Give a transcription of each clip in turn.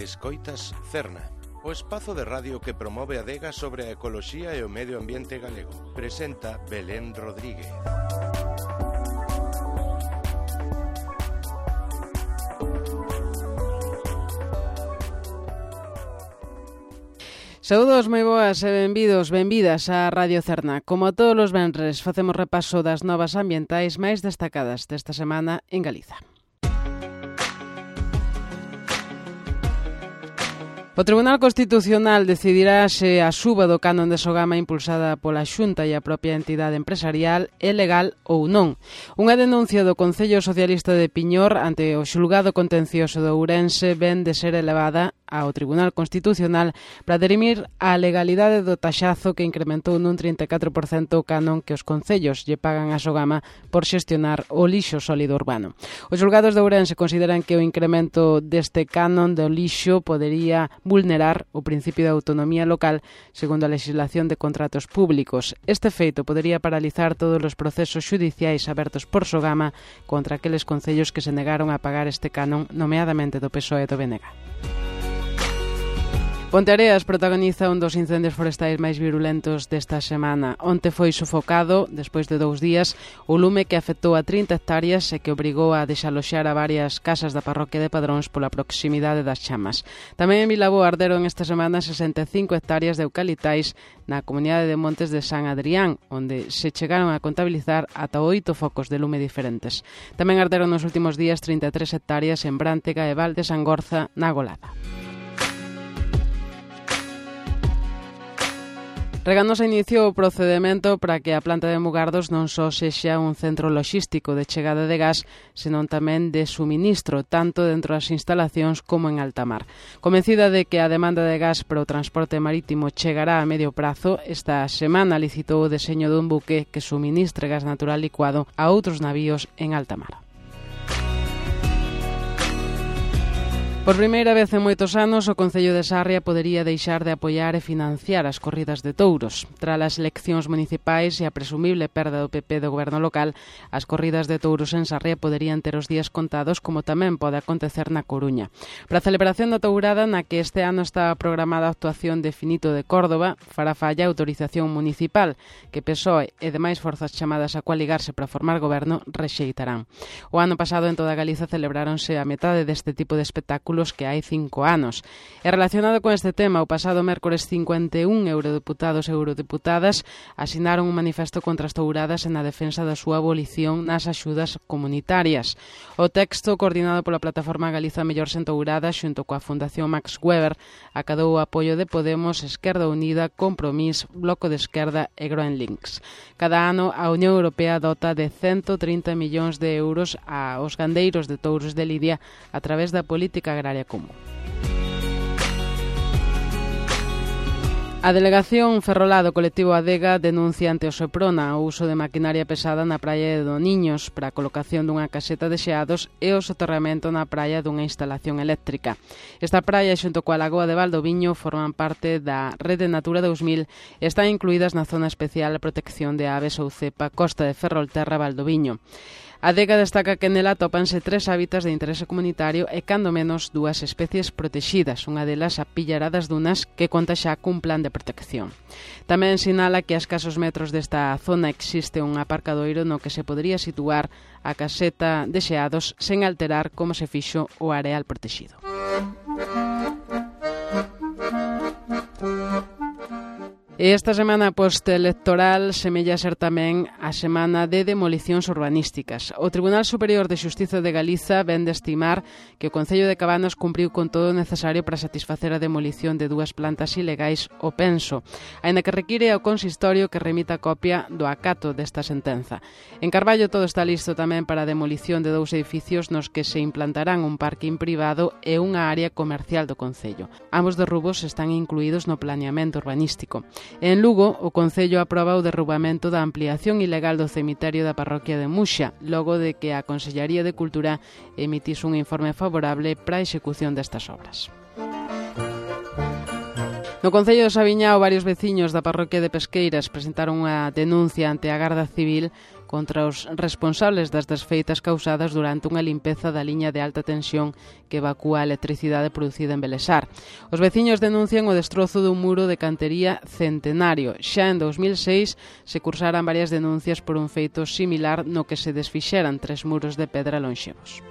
Escoitas Cerna, o espazo de radio que promove a adega sobre a ecoloxía e o medio ambiente galego. Presenta Belén Rodríguez. Saúdos moi boas e benvidas á Radio Cerna. Como todos os venres, facemos repaso das novas ambientais máis destacadas desta semana en Galiza. O Tribunal Constitucional decidirá se a suba do canon de Sogama impulsada pola Xunta e a propia entidade empresarial é legal ou non. Unha denuncia do Concello Socialista de Piñor ante o xulgado contencioso de Ourense ven de ser elevada ao Tribunal Constitucional para dirimir a legalidade do taxazo que incrementou nun 34% o canon que os concellos lle pagan a Sogama por xestionar o lixo sólido urbano. Os xulgados de Ourense consideran que o incremento deste canon do lixo podería vulnerar o principio de autonomía local segundo a legislación de contratos públicos. Este feito podería paralizar todos os procesos xudiciais abertos por Sogama contra aqueles concellos que se negaron a pagar este canon, nomeadamente do PSOE e do BNG. Ponteareas protagoniza un dos incendios forestais máis virulentos desta semana. Onte foi sufocado, despois de 2 días, o lume que afectou a 30 hectáreas e que obrigou a desaloxar a varias casas da parroquia de Padróns pola proximidade das chamas. Tamén en Vilaboa arderon esta semana 65 hectáreas de eucaliptais na comunidade de Montes de San Adrián, onde se chegaron a contabilizar ata 8 focos de lume diferentes. Tamén arderon nos últimos días 33 hectáreas en Brántega e Val de Sangorza, na Golada. Reganosa iniciou o procedemento para que a planta de Mugardos non só sexa un centro loxístico de chegada de gas, senón tamén de suministro, tanto dentro das instalacións como en alta mar. Convencida de que a demanda de gas para o transporte marítimo chegará a medio prazo, esta semana licitou o deseño dun buque que suministre gas natural licuado a outros navíos en alta mar. Por primeira vez en moitos anos, o Concello de Sarria podería deixar de apoiar e financiar as corridas de touros. Tras as eleccións municipais e a presumible perda do PP do goberno local, as corridas de touros en Sarria poderían ter os días contados, como tamén pode acontecer na Coruña. Para a celebración da tourada, na que este ano está programada a actuación de Finito de Córdoba, fará falla a autorización municipal, que PSOE e demais forzas chamadas a coaligarse para formar goberno rexeitarán. O ano pasado en toda Galiza celebráronse a metade deste tipo de espectáculos que hai 5 anos. E relacionado con este tema, o pasado mércores 51 eurodeputados e eurodeputadas asinaron un manifesto contra as touradas en a defensa da súa abolición nas axudas comunitarias. O texto, coordinado pola plataforma Galiza Mellor Sen Touradas xunto coa Fundación Max Weber, acadou o apoio de Podemos, Esquerda Unida, Compromís, Bloco de Esquerda e Groenlinks. Cada ano, a Unión Europea dota de 130 millóns de euros aos gandeiros de touros de Lidia a través da política agraria común. A delegación ferrolá do colectivo Adega denuncia ante o Seprona o uso de maquinaria pesada na praia de Doniños para a colocación dunha caseta de xeados e o soterramento na praia dunha instalación eléctrica. Esta praia xunto coa lagoa de Valdoviño forman parte da Rede Natura 2000 e están incluídas na Zona Especial de Protección de Aves ou CEPA Costa de Ferrolterra Valdoviño. A Adega destaca que nela tópanse 3 hábitats de interese comunitario e cando menos 2 especies protegidas, unha delas a Pillara das Dunas, que conta xa cun plan de protección. Tamén sinala que a escasos metros desta zona existe un aparcadoiro no que se podría situar a caseta de xeados sen alterar como se fixo o areal protegido. E esta semana postelectoral semella ser tamén a semana de demolicións urbanísticas. O Tribunal Superior de Xustiza de Galiza ven de estimar que o Concello de Cabanas cumpriu con todo o necesario para satisfacer a demolición de 2 plantas ilegais o Penso, aínda que require ao consistorio que remita copia do acato desta sentenza. En Carballo todo está listo tamén para a demolición de 2 edificios nos que se implantarán un parking privado e unha área comercial do Concello. Ambos derrubos están incluídos no planeamento urbanístico. En Lugo, o Concello aproba o derrubamento da ampliación ilegal do cemiterio da parroquia de Muxa, logo de que a Consellería de Cultura emitise un informe favorable para a execución destas obras. No Concello de Sabiñao, varios veciños da parroquia de Pesqueiras presentaron unha denuncia ante a Garda Civil contra os responsables das desfeitas causadas durante unha limpeza da liña de alta tensión que evacúa a electricidade producida en Belesar. Os veciños denuncian o destrozo dun muro de cantería centenario. Xa en 2006 se cursaran varias denuncias por un feito similar no que se desfixeran 3 muros de pedra lonxevos.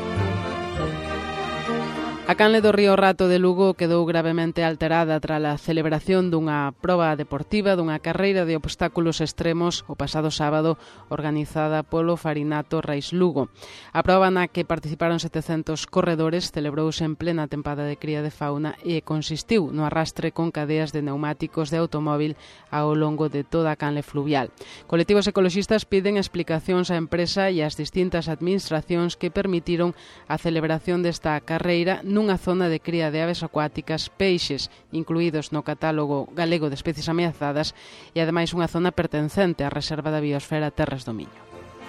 A canle do Río Rato de Lugo quedou gravemente alterada tras a celebración dunha proba deportiva dunha carreira de obstáculos extremos o pasado sábado organizada polo Farinato Reis Lugo. A proba na que participaron 700 corredores celebrouse en plena tempada de cría de fauna e consistiu no arrastre con cadeas de neumáticos de automóvil ao longo de toda a canle fluvial. Colectivos ecoloxistas piden explicacións á empresa e ás distintas administracións que permitiron a celebración desta carreira nunha zona de cría de aves acuáticas, peixes incluídos no catálogo galego de especies ameazadas e ademais unha zona pertencente á Reserva da Biosfera Terras do Miño.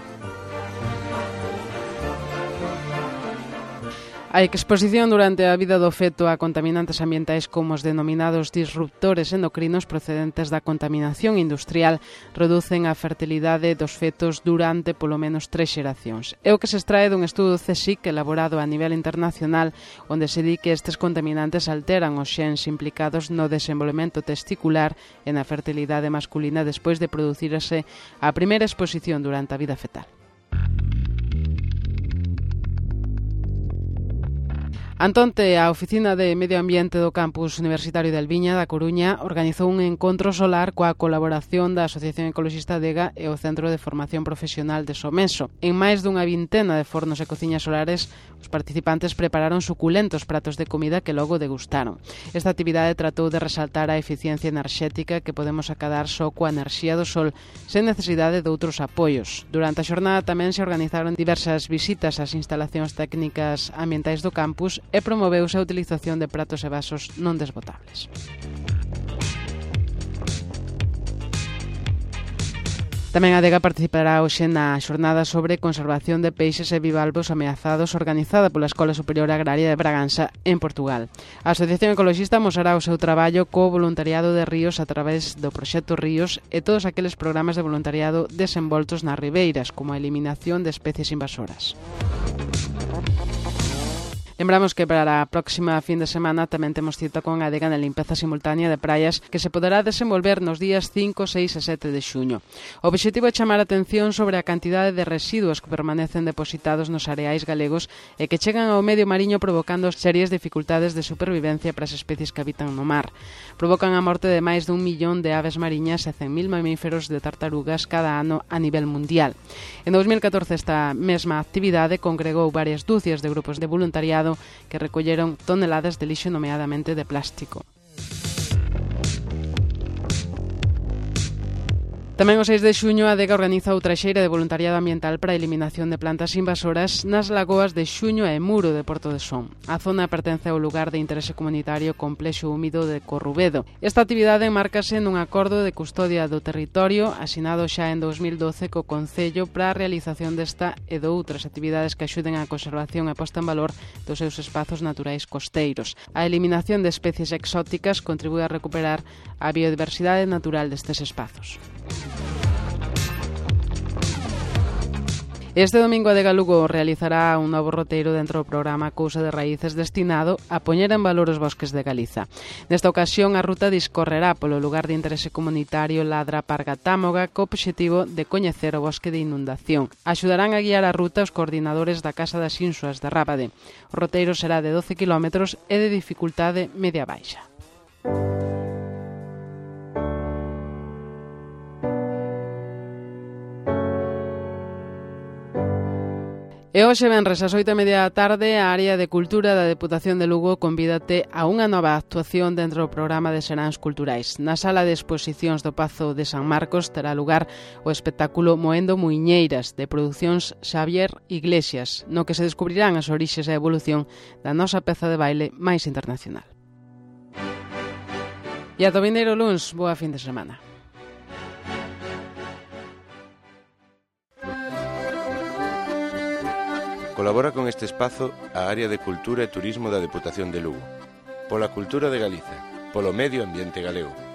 A exposición durante a vida do feto a contaminantes ambientais como os denominados disruptores endocrinos procedentes da contaminación industrial reducen a fertilidade dos fetos durante polo menos 3 xeracións. É o que se extrae dun estudo CSIC elaborado a nivel internacional onde se di que estes contaminantes alteran os xens implicados no desenvolvemento testicular e na fertilidade masculina despois de producirse a primeira exposición durante a vida fetal. Antonte, a Oficina de Medio Ambiente do Campus Universitario de Alviña da Coruña organizou un encontro solar coa colaboración da Asociación Ecoloxista Adega e o Centro de Formación Profesional de Someso. En máis dunha vintena de fornos e cociñas solares, os participantes prepararon suculentos pratos de comida que logo degustaron. Esta actividade tratou de resaltar a eficiencia enerxética que podemos acadar só coa enerxía do sol, sen necesidade de outros apoios. Durante a xornada tamén se organizaron diversas visitas ás instalacións técnicas ambientais do campus e promoveuse a utilización de pratos e vasos non desbotables. Tamén a Adega participará hoxe na xornada sobre conservación de peixes e bivalvos ameazados organizada pola Escola Superior Agraria de Braganza en Portugal. A Asociación Ecoloxista amosará o seu traballo co voluntariado de ríos a través do proxecto Ríos e todos aqueles programas de voluntariado desenvoltos nas ribeiras, como a eliminación de especies invasoras. Lembramos que para a próxima fin de semana tamén temos cita con a Adega na limpeza simultánea de praias que se poderá desenvolver nos días 5, 6 e 7 de xuño. O obxectivo é chamar a atención sobre a cantidade de residuos que permanecen depositados nos areais galegos e que chegan ao medio mariño provocando serias dificultades de supervivencia para as especies que habitan no mar. Provocan a morte de máis dun millón de aves mariñas e 100.000 mamíferos de tartarugas cada ano a nivel mundial. En 2014 esta mesma actividade congregou varias dúcias de grupos de voluntariado que recolleron toneladas de lixo nomeadamente de plástico. Tamén o 6 de xuño a Adega organiza outra xeira de voluntariado ambiental para a eliminación de plantas invasoras nas lagoas de Xuño e Muro de Porto de Son. A zona pertence ao lugar de interese comunitario Complexo Húmido de Corrubedo. Esta actividade márcase nun acordo de custodia do territorio asinado xa en 2012 co Concello para a realización desta e de outras actividades que axuden á conservación e posta en valor dos seus espazos naturais costeiros. A eliminación de especies exóticas contribúe a recuperar a biodiversidade natural destes espazos. Este domingo a Adega Lugo realizará un novo roteiro dentro do programa Cousa de Raíces destinado a poñer en valor os bosques de Galiza. Nesta ocasión a ruta discorrerá polo lugar de interese comunitario Ladra Pargatámoga co obxectivo de coñecer o bosque de inundación. Axudarán a guiar a ruta os coordinadores da Casa das Insuas de Rábade. O roteiro será de 12 km e de dificultade media-baixa. E hoxe venres ás 8:30 da tarde a área de cultura da Deputación de Lugo convídate a unha nova actuación dentro do programa de Seráns Culturais. Na sala de exposicións do Pazo de San Marcos terá lugar o espectáculo Moendo Muiñeiras de producións Xavier Iglesias, no que se descubrirán as orixes e a evolución da nosa peza de baile máis internacional. E ata o vindeiro luns, boa fin de semana. Colabora con este espazo a Área de Cultura e Turismo da Deputación de Lugo. Pola cultura de Galiza, polo medio ambiente galego.